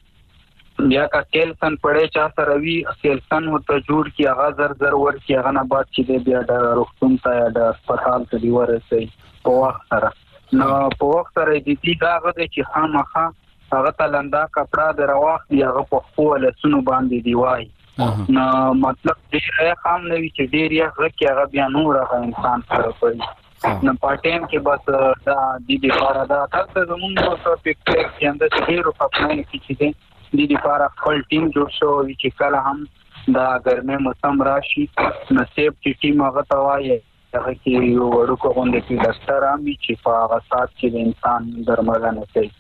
بیا کا کیلسن پړې چا سره وی کیلسن ورته جوړ کی هغه زر زر ور کی هغه نه بعد چې بیا د روغتون ته د هسپتال ته دی ورسي په وخت سره نو په وخت سره د دې داغه چې خامخا هغه تلندا کپڑا درواخ دی هغه په خپل سونو باندې دی وای نو مطلب دې خام نه وی چې ډیر یې هغه کې هغه بیا نور هغه انسان سره کوي نو پټین کې بس دا د دې لپاره دا تاسو زموږ په پکټر کې اندازه ډیرو خپلای کې دي د دې لپاره خپل ټیم جوړ شو چې کله هم دا ګرمه موسم راشي نو سیب ټیم هغه توایي هغه کې یو ورکو باندې کې ډاکټر امي چې په هغه سات کې انسان درملنه کوي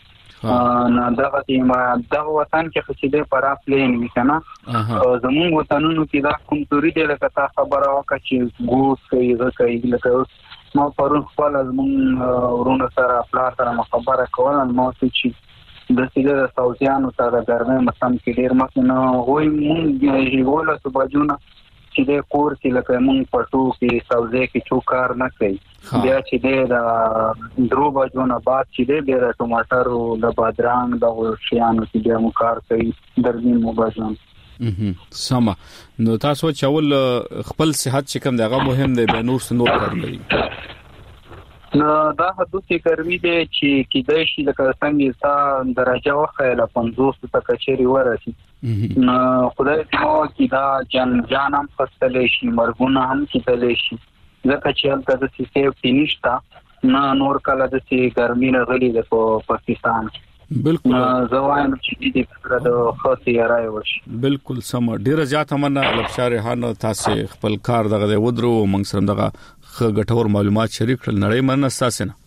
نو دا چې ما دا وطن کې چې د پرا پلین وکنه زموږ وطنونو کې دا کوم توري د لکه خبره وکړه چې ګوس کوي زکه لکه ما پرون خپل زموږ ورونه سره خپل سره خبره کوله نو چې د سیده ساوثیانو سره ګرمه موسم کې ډیر مخ نه وای مونږ یوله صبحونه چې د کور کې لکه مونږ پټو کې ساوزه کې چوکار نه کوي بیا چې د درو بجو نه بعد چې د ټماټر او د بادرنګ د شیانو چې د مکار کوي درځي مو بجو سما نو تاسو چول خپل صحت چې کوم دغه مهم دی به نور سنور کار کوي نو دا حدود ګرمي دی چې کیدای شي لکه څنګه تا درجه وخیله پنځوس ته کچري ورسي نو خدای دې کې دا جن جانم فصلې شي مرګونه هم کېدلی شي ځکه چې هلته د سیفټي نشته نه نور کله د سي ګرمي نه غلي د پاکستان بالکل زوایم چې دې فکر د خاصي راي وشي بالکل سم ډیر زیات مننه لبشارهان تاسو خپل کار دغه ودرو موږ سره دغه غټور معلومات شریک کړل نړۍ مننه تاسو نه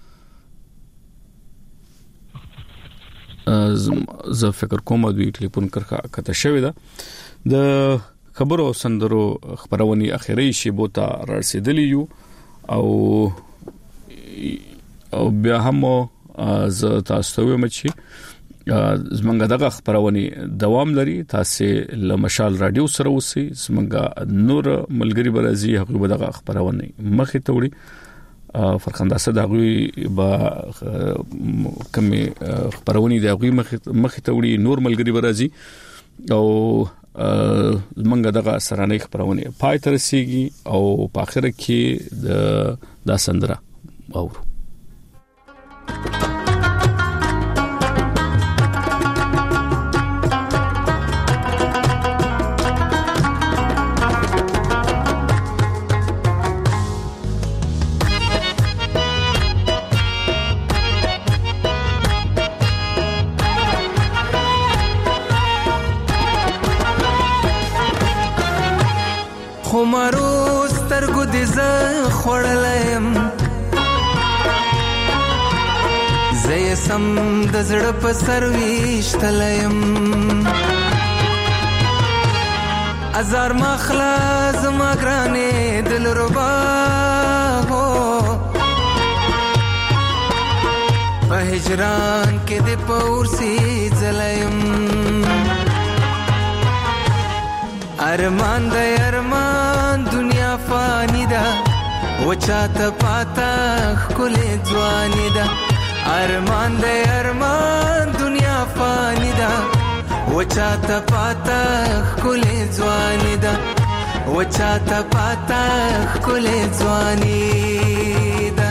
زه فکر کوم دوی ټلیفون کړه کته شوې ده د خبرو سندرو خبرونی اخیری شی بوتا رسیدلی یو او او بیا هم ز تاسو ته مچي زمونږ دغه خبرونی دوام لري تاسو له مشال رادیو سره اوسئ زمونږ نور ملګری برازي هغه دغه خبرونی مخې ته وړي فرخنده صداغوي با کمی خبرونی دغه مخې ته وړي نور ملګری برازي او زمونږ دغه سرانه خبرونی پای تر سیږي او په اخر کې د دا سندره اورو خمارو سترګو دې ز خړلم زې سم د زړه په سر ویشتلم ازار مخلا زما ګرانې دل ربا هو په هجران کې دې پور سي زلم ارمان د ارمان دنیا فانی ده وچاته پاتا خل ځواني ده ارمان د ارمان دنیا فانی ده وچاته پاتا خل ځواني ده وچاته پاتا خل ځواني ده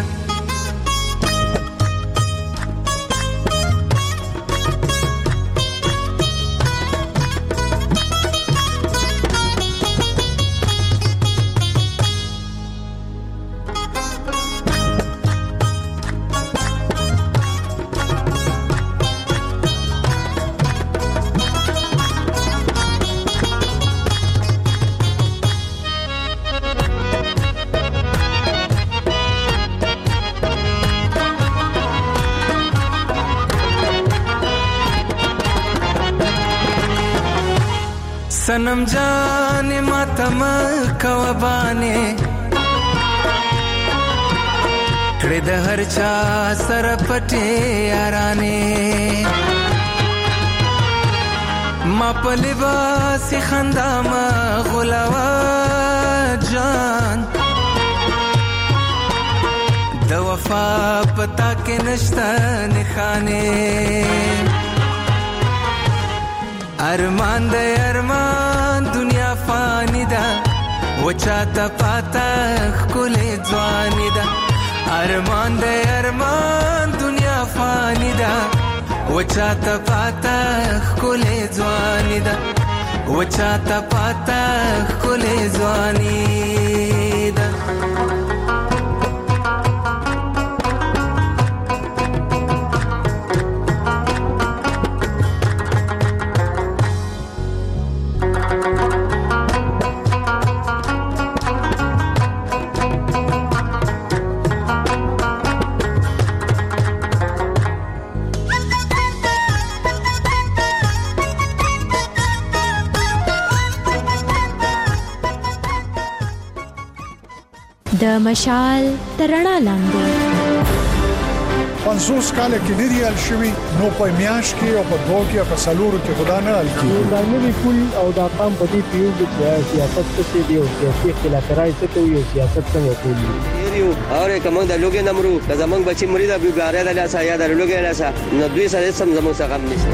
सनम जाने मातम कवबाने کړه د هر چا سره پټه یارانه ما په لباس خندا ما غلاوا جان د وفا پتا کې نشته نخانه ارمان د ارمان دنیا فانی ده وچا ته پاتا خله ځواني ده ارمان د ارمان دنیا فانی ده وچا ته پاتا خله ځواني ده وچا ته پاتا خله ځواني ده د مشال ترڼا لاندې پنځوس کال کې لري شوی نو په میاش کې او په دوه کې په سالورو کې خدا نه ال کې دا نوی کول او دا قام په دې پیو چې سیاست څه دی او سیاسي اختلافات څه کوي او سیاست څنګه کوي یو اوره کوم د لوګي نمرو که زمنګ بچي مریدا بیګاره د لاسه یا د لوګي لاسه نو دوی سره سم زمو څخه هم نشته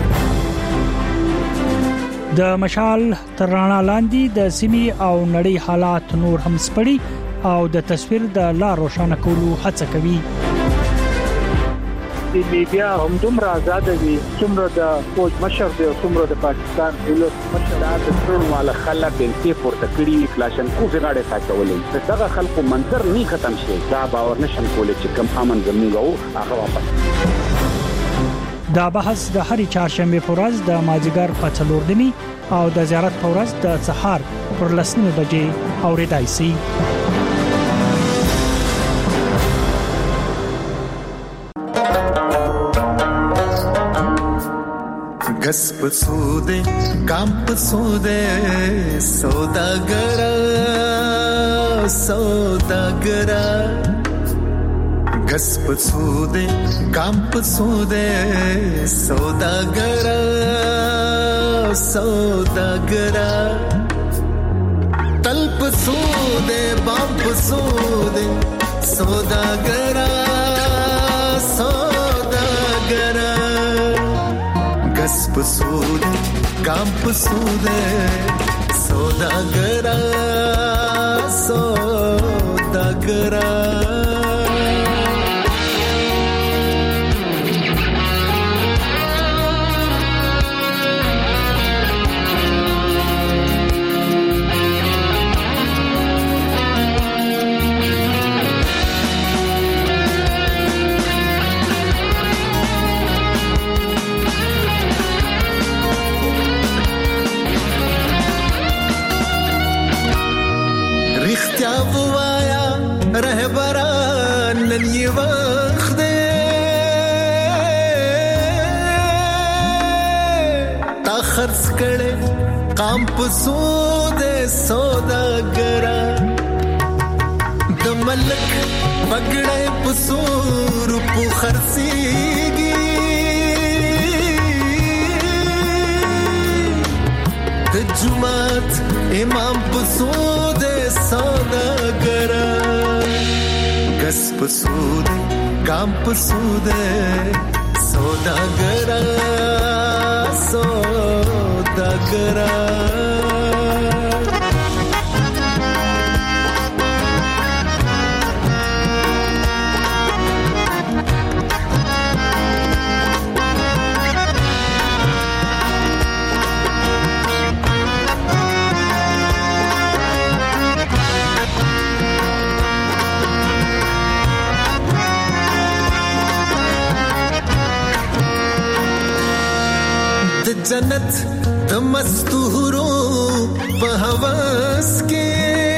د مشال ترڼا لاندې د سیمې او نړۍ حالات نور هم سپړي او د تصویر د لا روښانه کولو هڅه کوي د میډیا هم دومره آزاد دي څومره د فوج مشر دی څومره د پاکستان دولت مشر د ټول مال خلک انتي پورته کړی کلاشن کو غاړه ساتولې دغه خلکو منظر نه ختم شي دا باور نشم کولای چې کم امن زموږ او هغه واپس دا بحث د هرې چهارشنبه په ورځ د مازیګر په څلور نیمه او د زیارت په ورځ د سهار پر لسنیمه بجې اورېدای شي गस पसूदे काम पसूदे सौदागरा सौदागरा गस पसूदे काम पसूदे सौदागरा सौदागरा तल पसूदे बाम पसूदे सौदागरा सौदागरा गस पसूदे काम पसूदे सौदागरा सौदागरा रहबरान नन ये वक्त दे ता खर्च करे काम पसूदे सौदागरा द मलक पगड़े पसूर पु खर्सीगी द जुमात इमाम पसूदे सौदागरा गस पसूदे काम पसूदे सौदागरा सौदागरा जन्नत د مستورو په هوس کې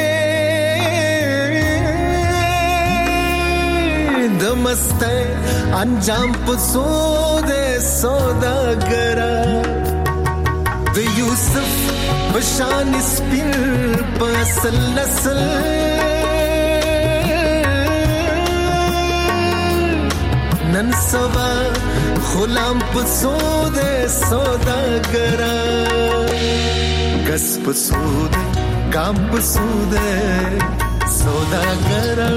د مست انجام په سود سوداګرا د د یوسف بشان سپین پسل نسل نن سبا غلام پسود سوداګرا کس پسود کام پسود سوداګرا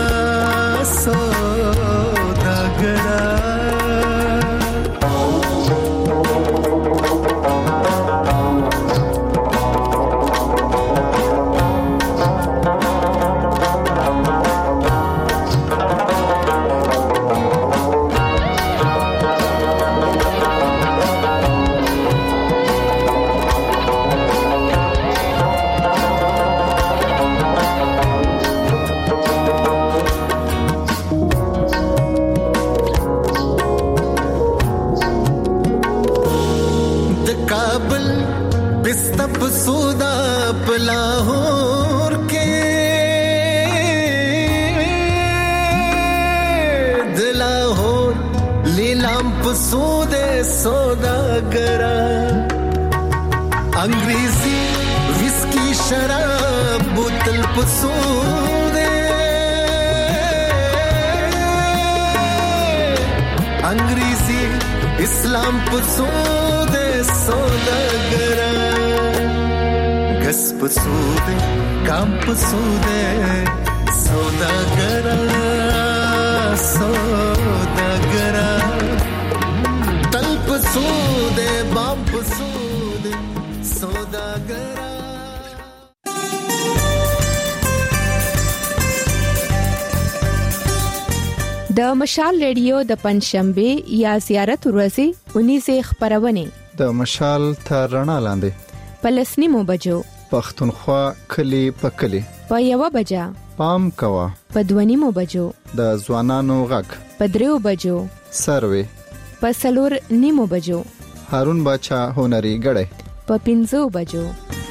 سوداګرا लाहौर के दिलाहौर लीलाम पसूदे सौदागरा अंग्रेजी विस्की शराब बोतल पसूदे अंग्रेजी इस्लाम पसूदे सौदागरा गस पसूदे काम पसूदे सौदागरा सौदागरा तल पसूदे बाप पसूदे सौदागरा د مشال ریډیو د پنځشنبه یا زیارت ورځې اونیزه خبرونه د مشال تر رڼا لاندې پلسنیمو بجو پښتونخوا کلی په کلی په یو بجا پام کوا په دوانیمو بجو د ځوانانو غږ په دریو بجو سروي په سلور نیمو بجو هارون باچا هنري غړې په پنځو بجو